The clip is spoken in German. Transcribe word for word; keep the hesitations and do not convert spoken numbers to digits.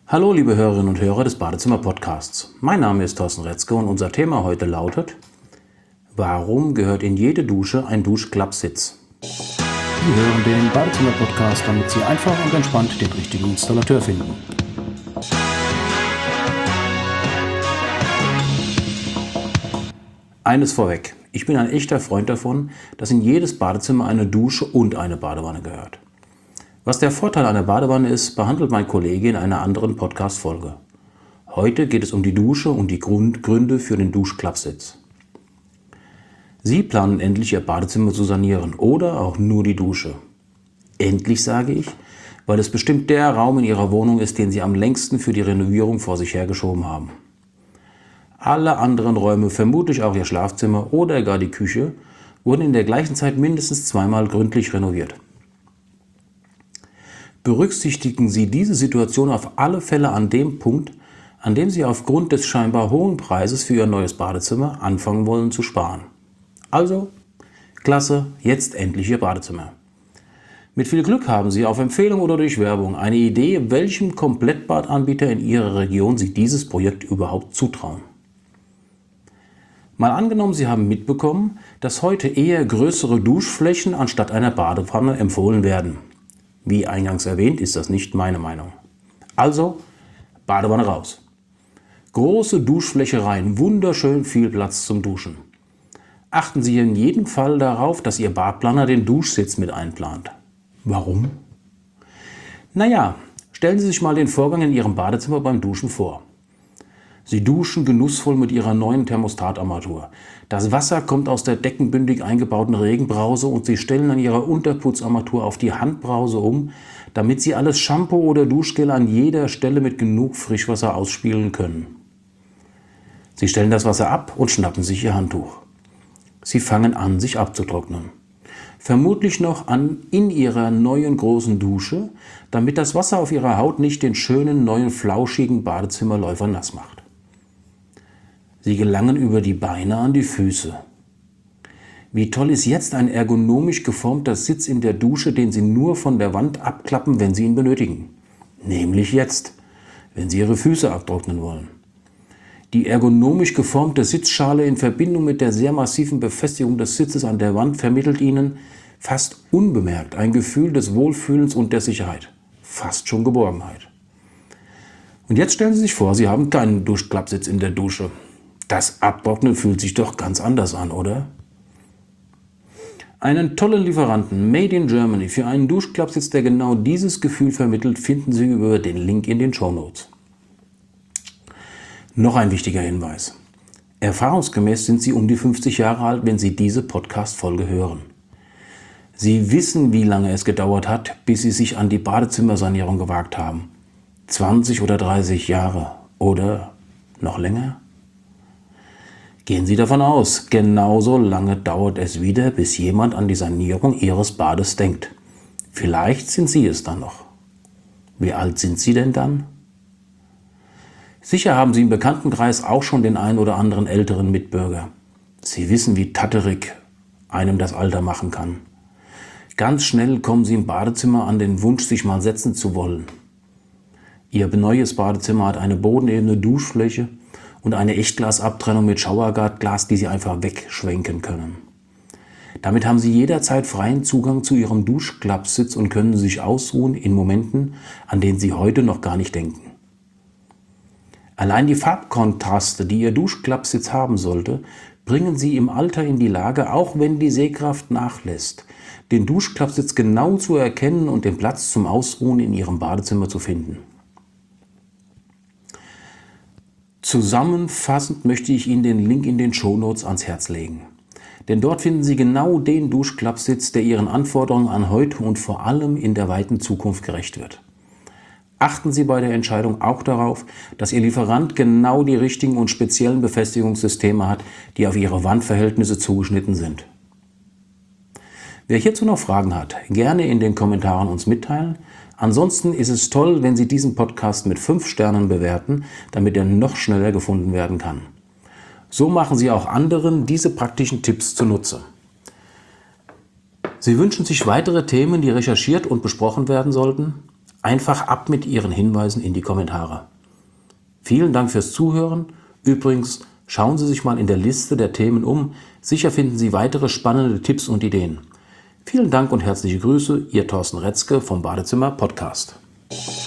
Hallo liebe Hörerinnen und Hörer des Badezimmer-Podcasts. Mein Name ist Thorsten Retzke und unser Thema heute lautet: Warum gehört in jede Dusche ein Duschklappsitz? Sie hören den Badezimmer-Podcast, damit Sie einfach und entspannt den richtigen Installateur finden. Eines vorweg: Ich bin ein echter Freund davon, dass in jedes Badezimmer eine Dusche und eine Badewanne gehört. Was der Vorteil einer Badewanne ist, behandelt mein Kollege in einer anderen Podcast-Folge. Heute geht es um die Dusche und die Grund- Gründe für den Duschklappsitz. Sie planen endlich Ihr Badezimmer zu sanieren oder auch nur die Dusche. Endlich sage ich, weil es bestimmt der Raum in Ihrer Wohnung ist, den Sie am längsten für die Renovierung vor sich hergeschoben haben. Alle anderen Räume, vermutlich auch Ihr Schlafzimmer oder gar die Küche, wurden in der gleichen Zeit mindestens zweimal gründlich renoviert. Berücksichtigen Sie diese Situation auf alle Fälle an dem Punkt, an dem Sie aufgrund des scheinbar hohen Preises für Ihr neues Badezimmer anfangen wollen zu sparen. Also, klasse, jetzt endlich Ihr Badezimmer. Mit viel Glück haben Sie auf Empfehlung oder durch Werbung eine Idee, welchem Komplettbadanbieter in Ihrer Region Sie dieses Projekt überhaupt zutrauen. Mal angenommen, Sie haben mitbekommen, dass heute eher größere Duschflächen anstatt einer Badewanne empfohlen werden. Wie eingangs erwähnt, ist das nicht meine Meinung. Also, Badewanne raus. Große Duschfläche rein, wunderschön viel Platz zum Duschen. Achten Sie in jedem Fall darauf, dass Ihr Badplaner den Duschsitz mit einplant. Warum? Naja, stellen Sie sich mal den Vorgang in Ihrem Badezimmer beim Duschen vor. Sie duschen genussvoll mit Ihrer neuen Thermostatarmatur. Das Wasser kommt aus der deckenbündig eingebauten Regenbrause und Sie stellen an Ihrer Unterputzarmatur auf die Handbrause um, damit Sie alles Shampoo oder Duschgel an jeder Stelle mit genug Frischwasser ausspülen können. Sie stellen das Wasser ab und schnappen sich Ihr Handtuch. Sie fangen an, sich abzutrocknen. Vermutlich noch an in Ihrer neuen großen Dusche, damit das Wasser auf Ihrer Haut nicht den schönen neuen flauschigen Badezimmerläufer nass macht. Sie gelangen über die Beine an die Füße. Wie toll ist jetzt ein ergonomisch geformter Sitz in der Dusche, den Sie nur von der Wand abklappen, wenn Sie ihn benötigen. Nämlich jetzt, wenn Sie Ihre Füße abtrocknen wollen. Die ergonomisch geformte Sitzschale in Verbindung mit der sehr massiven Befestigung des Sitzes an der Wand vermittelt Ihnen fast unbemerkt ein Gefühl des Wohlfühlens und der Sicherheit. Fast schon Geborgenheit. Und jetzt stellen Sie sich vor, Sie haben keinen Duschklappsitz in der Dusche. Das Abtrocknen fühlt sich doch ganz anders an, oder? Einen tollen Lieferanten Made in Germany für einen Duschklappsitz, der genau dieses Gefühl vermittelt, finden Sie über den Link in den Shownotes. Noch ein wichtiger Hinweis. Erfahrungsgemäß sind Sie um die fünfzig Jahre alt, wenn Sie diese Podcast-Folge hören. Sie wissen, wie lange es gedauert hat, bis Sie sich an die Badezimmersanierung gewagt haben. zwanzig oder dreißig Jahre oder noch länger? Gehen Sie davon aus, genauso lange dauert es wieder, bis jemand an die Sanierung Ihres Bades denkt. Vielleicht sind Sie es dann noch. Wie alt sind Sie denn dann? Sicher haben Sie im Bekanntenkreis auch schon den einen oder anderen älteren Mitbürger. Sie wissen, wie tatterig einem das Alter machen kann. Ganz schnell kommen Sie im Badezimmer an den Wunsch, sich mal setzen zu wollen. Ihr neues Badezimmer hat eine bodenebene Duschfläche und eine Echtglasabtrennung mit Schauerglas, die Sie einfach wegschwenken können. Damit haben Sie jederzeit freien Zugang zu Ihrem Duschklappsitz und können sich ausruhen in Momenten, an denen Sie heute noch gar nicht denken. Allein die Farbkontraste, die Ihr Duschklappsitz haben sollte, bringen Sie im Alter in die Lage, auch wenn die Sehkraft nachlässt, den Duschklappsitz genau zu erkennen und den Platz zum Ausruhen in Ihrem Badezimmer zu finden. Zusammenfassend möchte ich Ihnen den Link in den Shownotes ans Herz legen. Denn dort finden Sie genau den Duschklappsitz, der Ihren Anforderungen an heute und vor allem in der weiten Zukunft gerecht wird. Achten Sie bei der Entscheidung auch darauf, dass Ihr Lieferant genau die richtigen und speziellen Befestigungssysteme hat, die auf Ihre Wandverhältnisse zugeschnitten sind. Wer hierzu noch Fragen hat, gerne in den Kommentaren uns mitteilen. Ansonsten ist es toll, wenn Sie diesen Podcast mit fünf Sternen bewerten, damit er noch schneller gefunden werden kann. So machen Sie auch anderen diese praktischen Tipps zunutze. Sie wünschen sich weitere Themen, die recherchiert und besprochen werden sollten? Einfach ab mit Ihren Hinweisen in die Kommentare. Vielen Dank fürs Zuhören. Übrigens, schauen Sie sich mal in der Liste der Themen um. Sicher finden Sie weitere spannende Tipps und Ideen. Vielen Dank und herzliche Grüße, Ihr Thorsten Retzke vom Badezimmer Podcast.